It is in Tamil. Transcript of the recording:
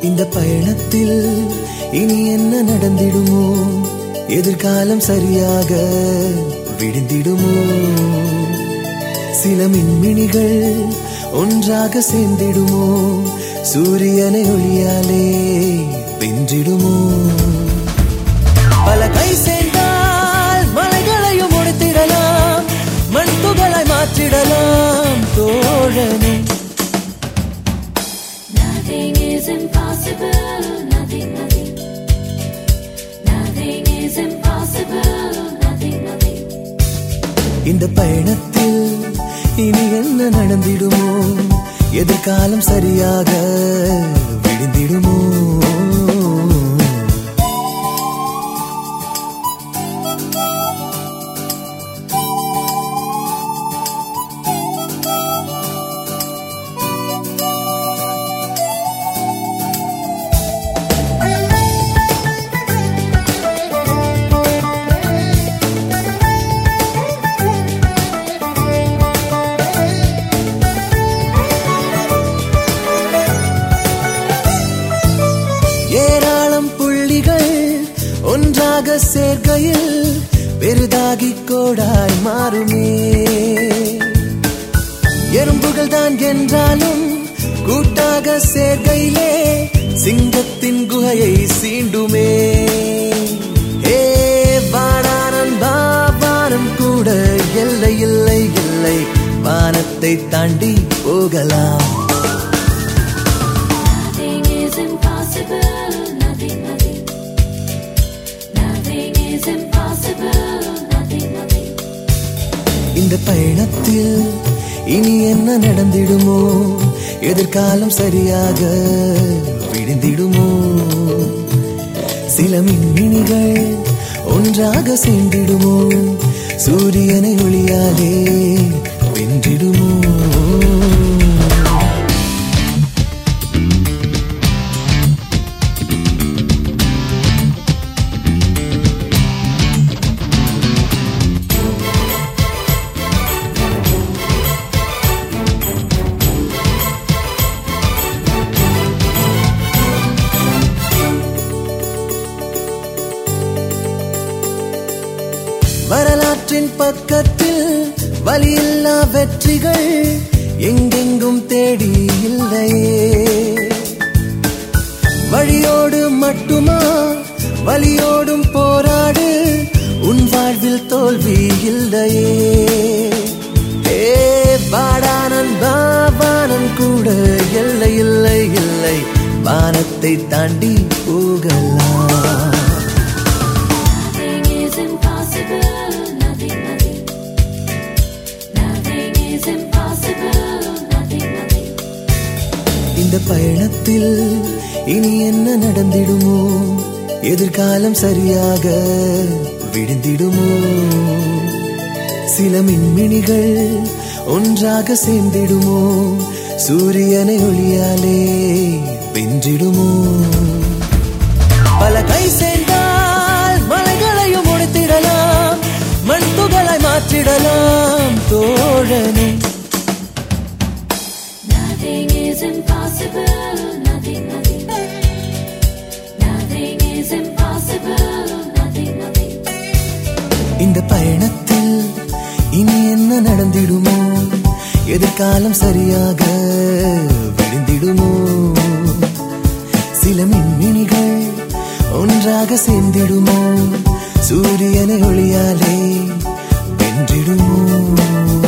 இந்த பயணத்தில் இனி என்ன நடந்திடுமோ, எதிர்காலம் சரியாக விடிந்திடுமோ, சில மின்மினிகள் ஒன்றாக சேர்ந்திடுமோ, சூரியனை ஒளியாலே வென்றிடுமோ. பல கை சேர்ந்தால் மலைகளையும் உடைத்திடலாம், மண் துகளை மாற்றிடலாம் தோழனே. Nothing is impossible, nothing, nothing. Nothing is impossible, nothing, nothing. இந்த பயணத்தில் இனி என்ன நடந்திடுமோ, எதிர்காலம் சரியாக விடிந்திடுமோ. ஏராளம் புள்ளிகள் ஒன்றாக சேர்க்கையில் பெரிதாகி கோடாய் மாறுமே. எறும்புகள் தான் என்றாலும் கூட்டாக சேர்க்கையிலே சிங்கத்தின் குகையை சீண்டுமே. ஏ வாடானன் பாவானம் கூட எல்லை இல்லை இல்லை, வானத்தை தாண்டி போகலாம். Nothing is impossible, nothing, nothing. Nothing is impossible, nothing, nothing. இந்த பயணத்தில் இனி என்ன நடந்திடுமோ, எதிர்காலம் சரியாக விடிந்திடுமோ, சில மின்மினிகள் ஒன்றாக சேர்ந்திடுமோ, சூரியனை ஒளியாலே வென்றிடுமோ. வரலாற்றின் பக்கத்தில் வலியில்லா வெற்றிகள் எங்கெங்கும் தேடி இல்லையே. வழியோடு மட்டுமா வலியோடும் போராடு, உன் வாழ்வில் தோல்வி இல்லையே. ஏ வாடானன் பாவானம் கூட எல்லை இல்லை இல்லை, வானத்தை தாண்டி போகலாம். Nothing is impossible, nothing, nothing. Nothing is impossible, nothing, nothing. இந்த பயணத்தில் இனி என்ன நடந்திடுமோ, எதிர்காலம் சரியாக விடிந்திடுமோ, சில மின்மினிகள் ஒன்றாக சேர்ந்திடுமோ, சூரியனை ஒளியாலே வென்றிடுமோ. பல கை சேர்ந்தால் மலைகளையும் உடைத்திடலாம், மண் துகளை மாற்றிடலாம் தோழனே. Nothing is impossible, nothing, nothing. Nothing is impossible, nothing, nothing. இந்த பயணத்தில் இனி என்ன நடந்திடுமோ, எதிர்காலம் சரியாக விடிந்திடுமோ, சில மின்மினிகள் ஒன்றாக சேர்ந்திடுமோ, சூரியனை ஒளியாலே வென்றிடுமோ.